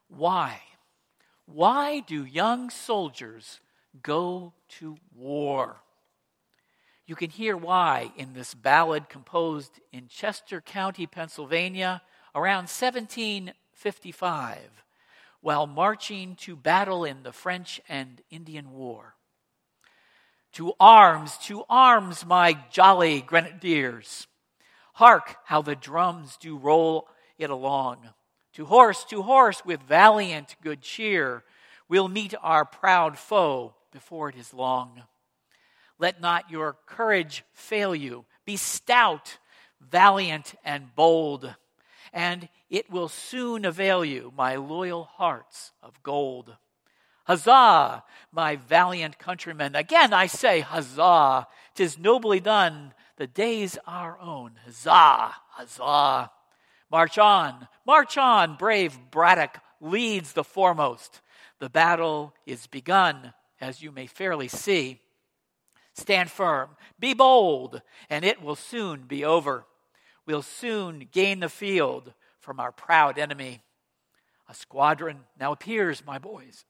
Why? Why do young soldiers go to war? You can hear why in this ballad composed in Chester County, Pennsylvania, around 1755, while marching to battle in the French and Indian War. To arms, my jolly grenadiers! Hark how the drums do roll it along. To horse, with valiant good cheer, we'll meet our proud foe before it is long. Let not your courage fail you. Be stout, valiant, and bold, and it will soon avail you, my loyal hearts of gold. Huzzah, my valiant countrymen! Again I say, huzzah! 'Tis nobly done, the day's our own. Huzzah, huzzah! March on, brave Braddock leads the foremost. The battle is begun, as you may fairly see. Stand firm, be bold, and it will soon be over. We'll soon gain the field from our proud enemy. A squadron now appears, my boys.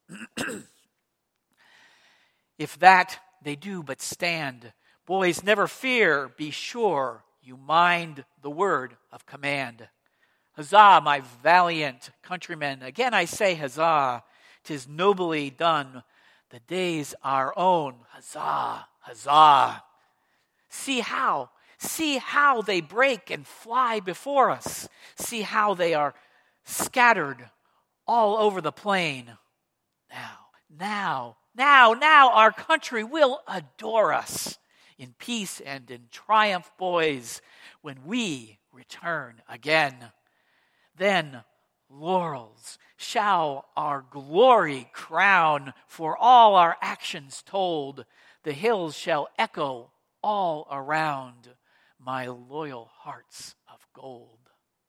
If that they do but stand, boys, never fear, be sure you mind the word of command. Huzzah, my valiant countrymen! Again I say huzzah! 'Tis nobly done, the day's our own. Huzzah, huzzah! See how they break and fly before us. See how they are scattered all over the plain. Now, our country will adore us in peace and in triumph, boys, when we return again. Then laurels shall our glory crown, for all our actions told. The hills shall echo all around, my loyal hearts of gold.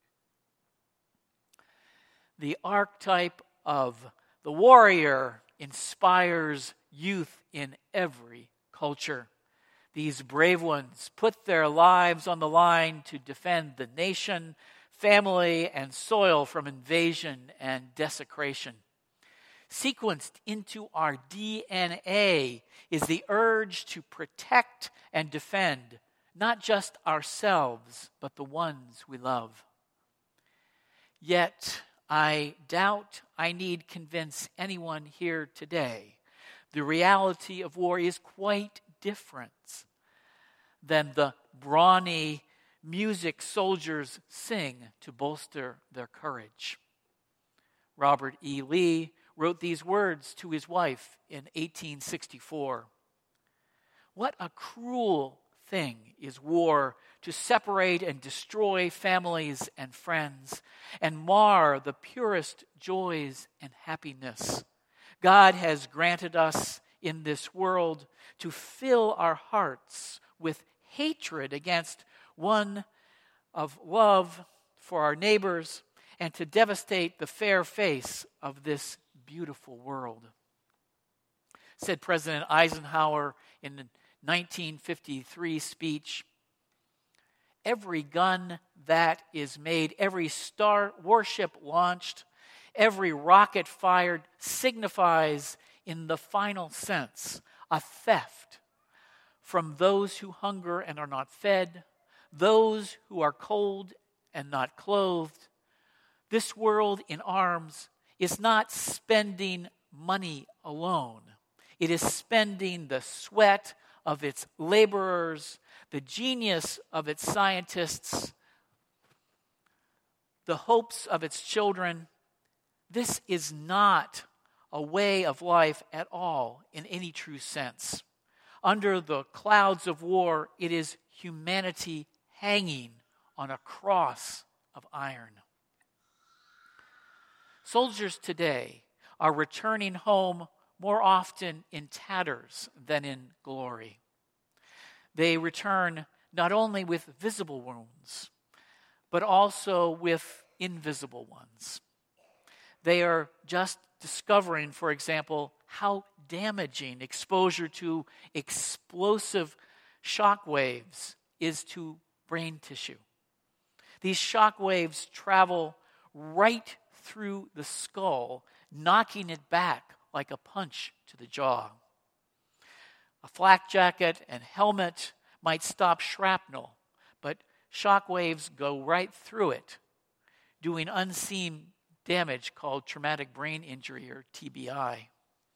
The archetype of the warrior inspires youth in every culture. These brave ones put their lives on the line to defend the nation, family, and soil from invasion and desecration. Sequenced into our DNA is the urge to protect and defend not just ourselves, but the ones we love. Yet, I doubt I need convince anyone here today the reality of war is quite different than the brawny music soldiers sing to bolster their courage. Robert E. Lee wrote these words to his wife in 1864. What a cruel thing is war, to separate and destroy families and friends and mar the purest joys and happiness God has granted us in this world, to fill our hearts with hatred against one of love for our neighbors, and to devastate the fair face of this beautiful world. Said President Eisenhower in the 1953 speech, every gun that is made, every star warship launched, every rocket fired signifies, in the final sense, a theft from those who hunger and are not fed, those who are cold and not clothed. This world in arms is not spending money alone. It is spending the sweat of its laborers, the genius of its scientists, the hopes of its children. This is not a way of life at all in any true sense. Under the clouds of war, it is humanity hanging on a cross of iron. Soldiers today are returning home more often in tatters than in glory. They return not only with visible wounds, but also with invisible ones. They are just discovering, for example, how damaging exposure to explosive shock waves is to brain tissue. These shock waves travel right through the skull, knocking it back like a punch to the jaw. A flak jacket and helmet might stop shrapnel, but shock waves go right through it, doing unseen damage called traumatic brain injury, or TBI.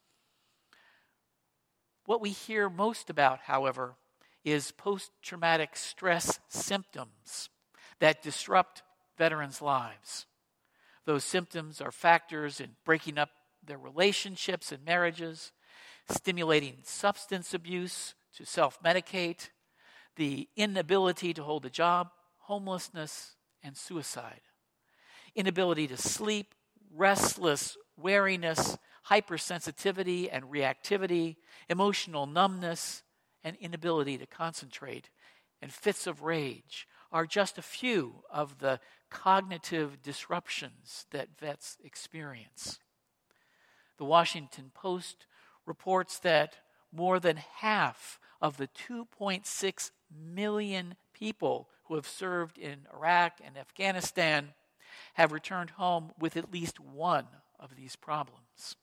What we hear most about, however, is post-traumatic stress symptoms that disrupt veterans' lives. Those symptoms are factors in breaking up their relationships and marriages, stimulating substance abuse to self-medicate, the inability to hold a job, homelessness, and suicide. Inability to sleep, restless weariness, hypersensitivity and reactivity, emotional numbness, and inability to concentrate, and fits of rage are just a few of the cognitive disruptions that vets experience. The Washington Post reports that more than half of the 2.6 million people who have served in Iraq and Afghanistan have returned home with at least one of these problems.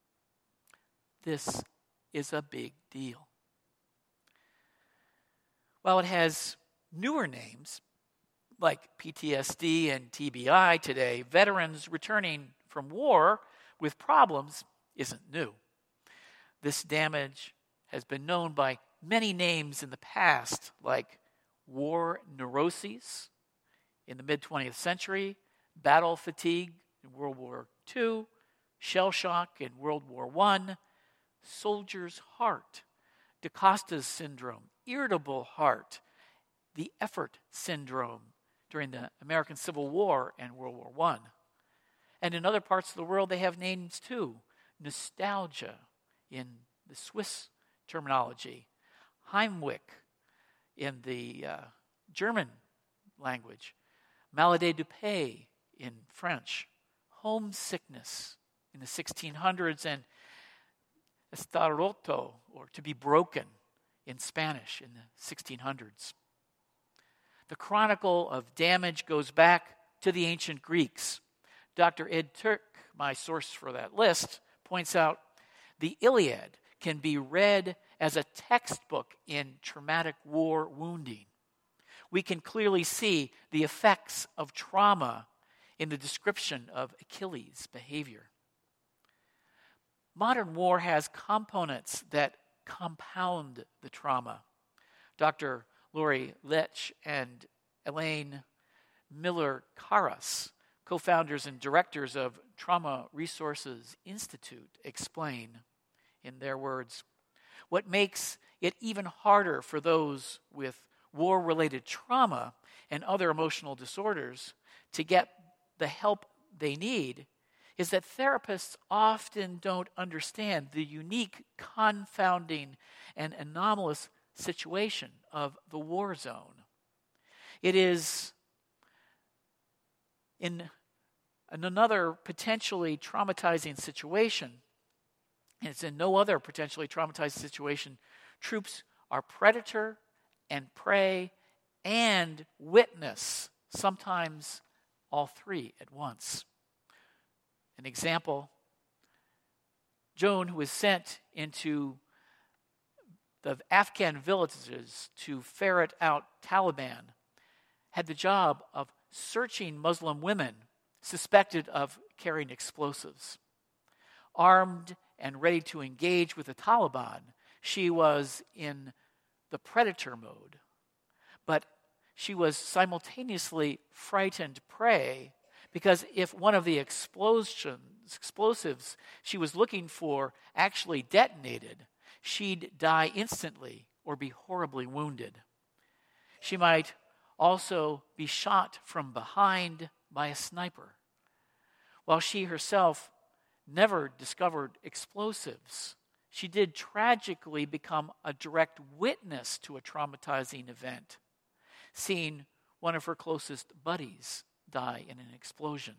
This is a big deal. While it has newer names, like PTSD and TBI today, veterans returning from war with problems isn't new. This damage has been known by many names in the past, like war neuroses in the mid-20th century, battle fatigue in World War II, shell shock in World War I, soldier's heart, DaCosta's syndrome, irritable heart, the effort syndrome during the American Civil War and World War I. And in other parts of the world, they have names too. Nostalgia in the Swiss terminology, Heimweh in the German language, maladie du pays in French, homesickness in the 1600s, and estar roto, or to be broken, in Spanish in the 1600s. The chronicle of damage goes back to the ancient Greeks. Dr. Ed Turk, my source for that list, points out the Iliad can be read as a textbook in traumatic war wounding. We can clearly see the effects of trauma in the description of Achilles' behavior. Modern war has components that compound the trauma. Dr. Lori Lech and Elaine Miller-Karas, co-founders and directors of Trauma Resources Institute, explain, in their words, what makes it even harder for those with war-related trauma and other emotional disorders to get the help they need is that therapists often don't understand the unique, confounding, and anomalous situation of the war zone. It is in another potentially traumatizing situation, and it's in no other potentially traumatized situation, troops are predator and prey and witness, sometimes all three at once. An example, Joan, who was sent into the Afghan villages to ferret out Taliban, had the job of searching Muslim women suspected of carrying explosives. Armed and ready to engage with the Taliban, she was in the predator mode. But she was simultaneously frightened prey, because if one of the explosives she was looking for actually detonated, she'd die instantly or be horribly wounded. She might also be shot from behind by a sniper. While she herself never discovered explosives, she did tragically become a direct witness to a traumatizing event, seeing one of her closest buddies die in an explosion.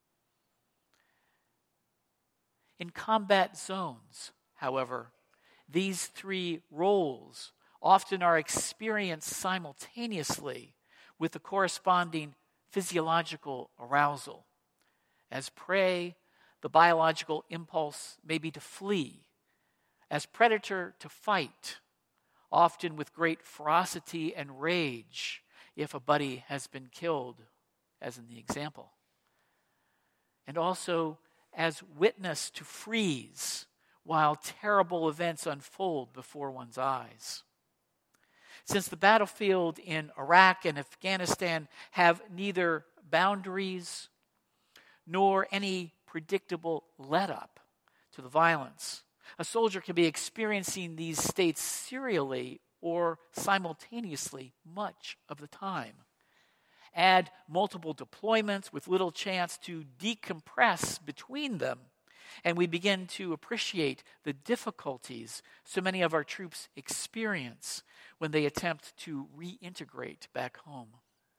In combat zones, however, these three roles often are experienced simultaneously with the corresponding physiological arousal. As prey, the biological impulse may be to flee. As predator, to fight, often with great ferocity and rage if a buddy has been killed, as in the example. And also as witness to freeze while terrible events unfold before one's eyes. Since the battlefield in Iraq and Afghanistan have neither boundaries nor any predictable let-up to the violence, a soldier can be experiencing these states serially or simultaneously much of the time. Add multiple deployments with little chance to decompress between them, and we begin to appreciate the difficulties so many of our troops experience when they attempt to reintegrate back home.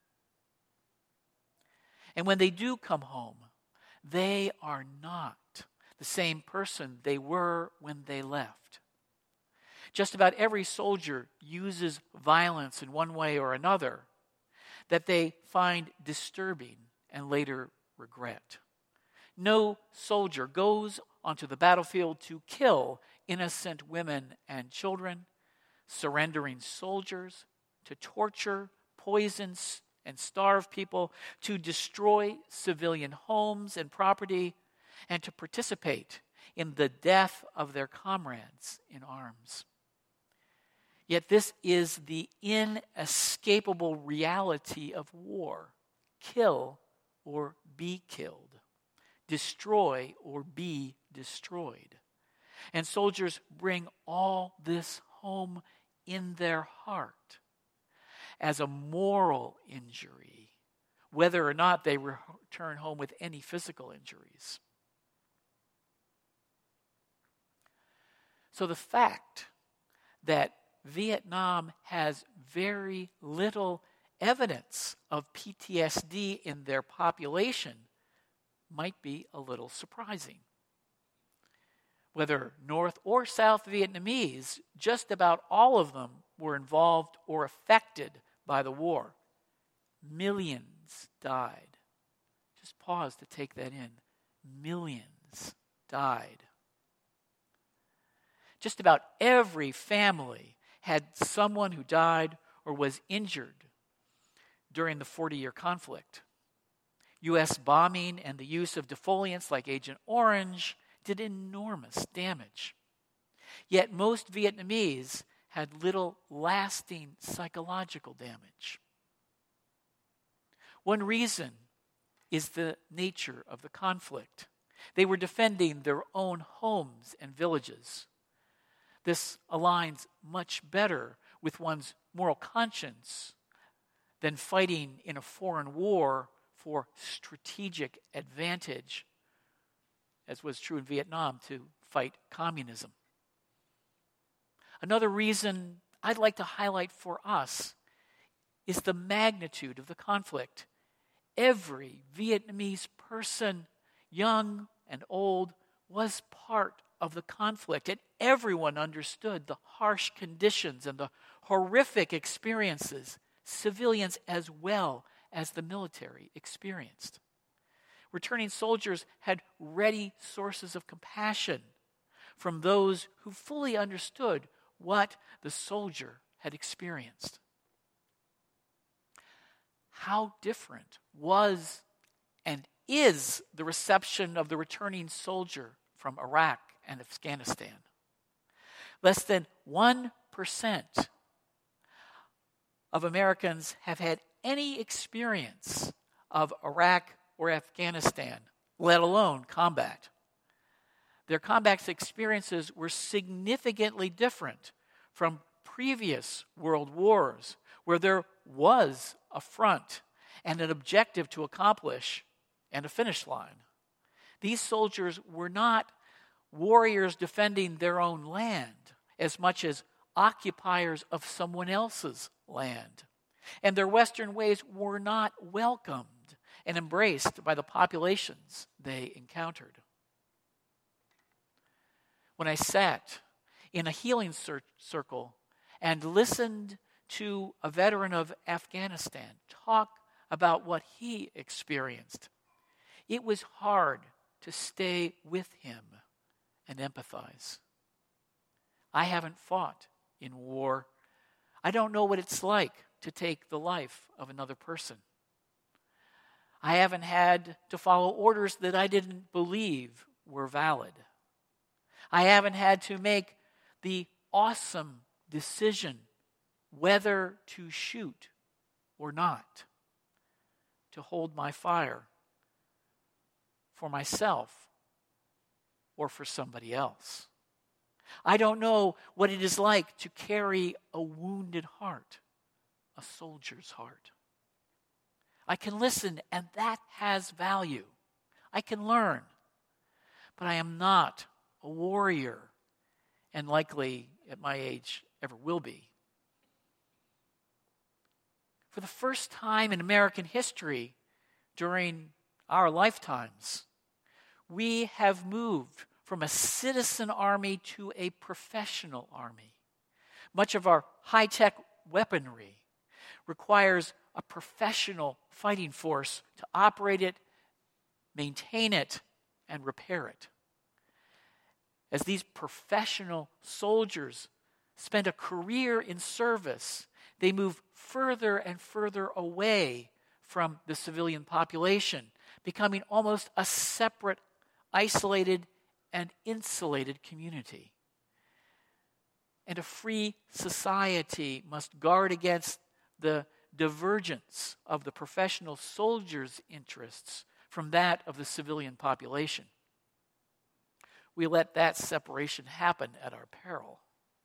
And when they do come home, they are not the same person they were when they left. Just about every soldier uses violence in one way or another that they find disturbing and later regret. No soldier goes onto the battlefield to kill innocent women and children, surrendering soldiers, to torture, poison, and starve people, to destroy civilian homes and property, and to participate in the death of their comrades in arms. Yet this is the inescapable reality of war. Kill or be killed. Destroy or be destroyed. And soldiers bring all this home in their heart as a moral injury, whether or not they return home with any physical injuries. So the fact that Vietnam has very little evidence of PTSD in their population might be a little surprising. Whether North or South Vietnamese, just about all of them were involved or affected by the war. Millions died. Just pause to take that in. Millions died. Just about every family had someone who died or was injured during the 40-year conflict. U.S. bombing and the use of defoliants like Agent Orange did enormous damage. Yet most Vietnamese had little lasting psychological damage. One reason is the nature of the conflict. They were defending their own homes and villages. This aligns much better with one's moral conscience than fighting in a foreign war for strategic advantage, as was true in Vietnam, to fight communism. Another reason I'd like to highlight for us is the magnitude of the conflict. Every Vietnamese person, young and old, was part of the conflict, and everyone understood the harsh conditions and the horrific experiences civilians as well as the military experienced. Returning soldiers had ready sources of compassion from those who fully understood what the soldier had experienced. How different was and is the reception of the returning soldier from Iraq and Afghanistan? Less than 1% of Americans have had any experience of Iraq or Afghanistan, let alone combat. Their combat experiences were significantly different from previous world wars, where there was a front and an objective to accomplish and a finish line. These soldiers were not warriors defending their own land as much as occupiers of someone else's land. And their Western ways were not welcomed and embraced by the populations they encountered. When I sat in a healing circle and listened to a veteran of Afghanistan talk about what he experienced, it was hard to stay with him and empathize. I haven't fought in war. I don't know what it's like to take the life of another person. I haven't had to follow orders that I didn't believe were valid. I haven't had to make the awesome decision whether to shoot or not, to hold my fire for myself or for somebody else. I don't know what it is like to carry a wounded heart, a soldier's heart. I can listen, and that has value. I can learn, but I am not a warrior, and likely at my age ever will be. For the first time in American history during our lifetimes, we have moved from a citizen army to a professional army. Much of our high-tech weaponry requires a professional fighting force to operate it, maintain it, and repair it. As these professional soldiers spend a career in service, they move further and further away from the civilian population, becoming almost a separate, isolated, and insulated community. And a free society must guard against the divergence of the professional soldiers' interests from that of the civilian population. We let that separation happen at our peril.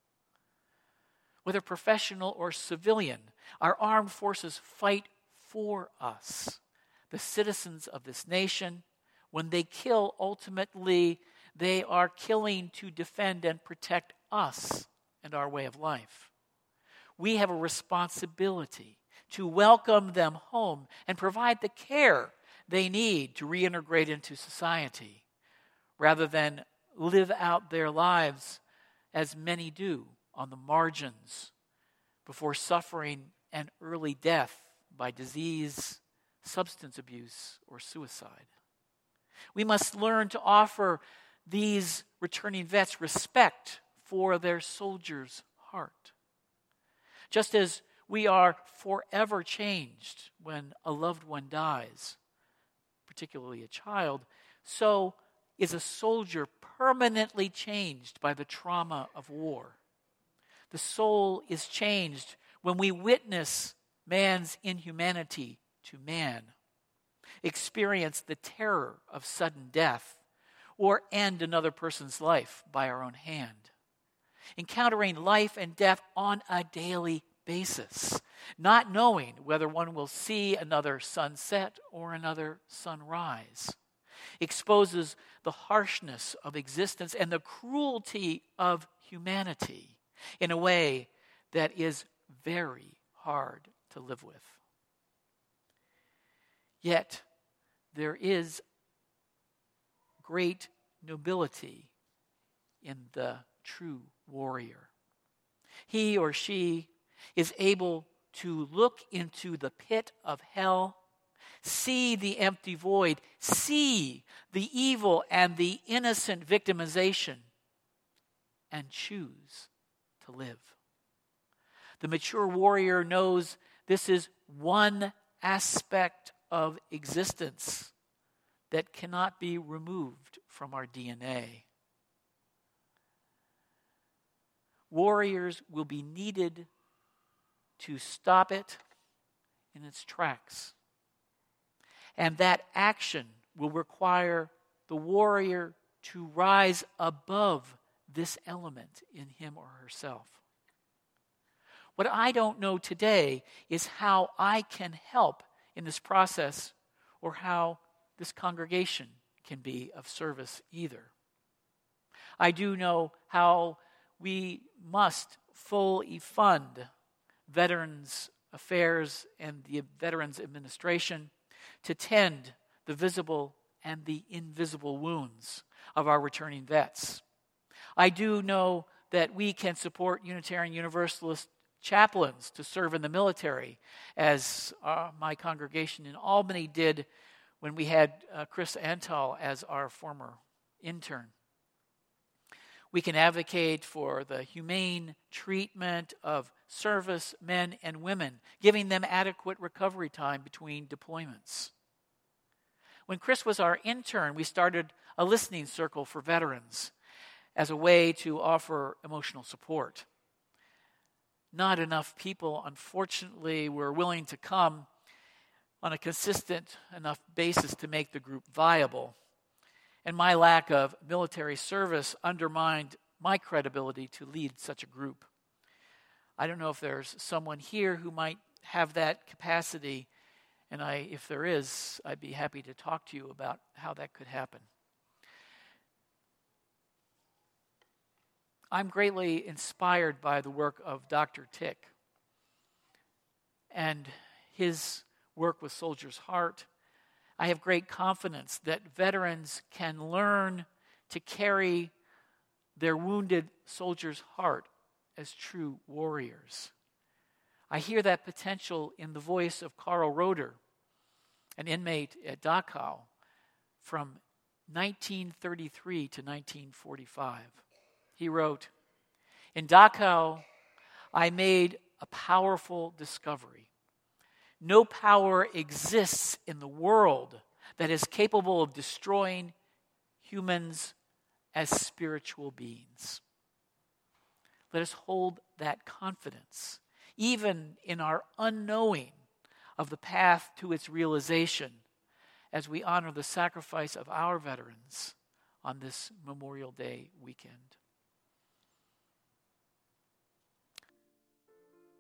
Whether professional or civilian, our armed forces fight for us, the citizens of this nation. When they kill, ultimately, they are killing to defend and protect us and our way of life. We have a responsibility to welcome them home and provide the care they need to reintegrate into society, rather than live out their lives as many do on the margins before suffering an early death by disease, substance abuse, or suicide. We must learn to offer these returning vets respect for their soldier's heart. Just as we are forever changed when a loved one dies, particularly a child, so is a soldier permanently changed by the trauma of war. The soul is changed when we witness man's inhumanity to man, experience the terror of sudden death, or end another person's life by our own hand. Encountering life and death on a daily basis, not knowing whether one will see another sunset or another sunrise, exposes the harshness of existence and the cruelty of humanity in a way that is very hard to live with. Yet, there is great nobility in the true warrior. He or she is able to look into the pit of hell, see the empty void, see the evil and the innocent victimization, and choose to live. The mature warrior knows this is one aspect of existence that cannot be removed from our DNA. Warriors will be needed to stop it in its tracks. And that action will require the warrior to rise above this element in him or herself. What I don't know today is how I can help in this process, or how this congregation can be of service either. I do know how we must fully fund Veterans Affairs and the Veterans Administration to tend the visible and the invisible wounds of our returning vets. I do know that we can support Unitarian Universalist chaplains to serve in the military, as my congregation in Albany did when we had Chris Antal as our former intern. We can advocate for the humane treatment of service men and women, giving them adequate recovery time between deployments. When Chris was our intern, we started a listening circle for veterans as a way to offer emotional support. Not enough people, unfortunately, were willing to come on a consistent enough basis to make the group viable. And my lack of military service undermined my credibility to lead such a group. I don't know if there's someone here who might have that capacity, and if there is, I'd be happy to talk to you about how that could happen. I'm greatly inspired by the work of Dr. Tick and his work with Soldier's Heart. I have great confidence that veterans can learn to carry their wounded soldier's heart as true warriors. I hear that potential in the voice of Carl Roeder, an inmate at Dachau from 1933 to 1945. He wrote, "In Dachau, I made a powerful discovery. No power exists in the world that is capable of destroying humans as spiritual beings." Let us hold that confidence, even in our unknowing of the path to its realization, as we honor the sacrifice of our veterans on this Memorial Day weekend.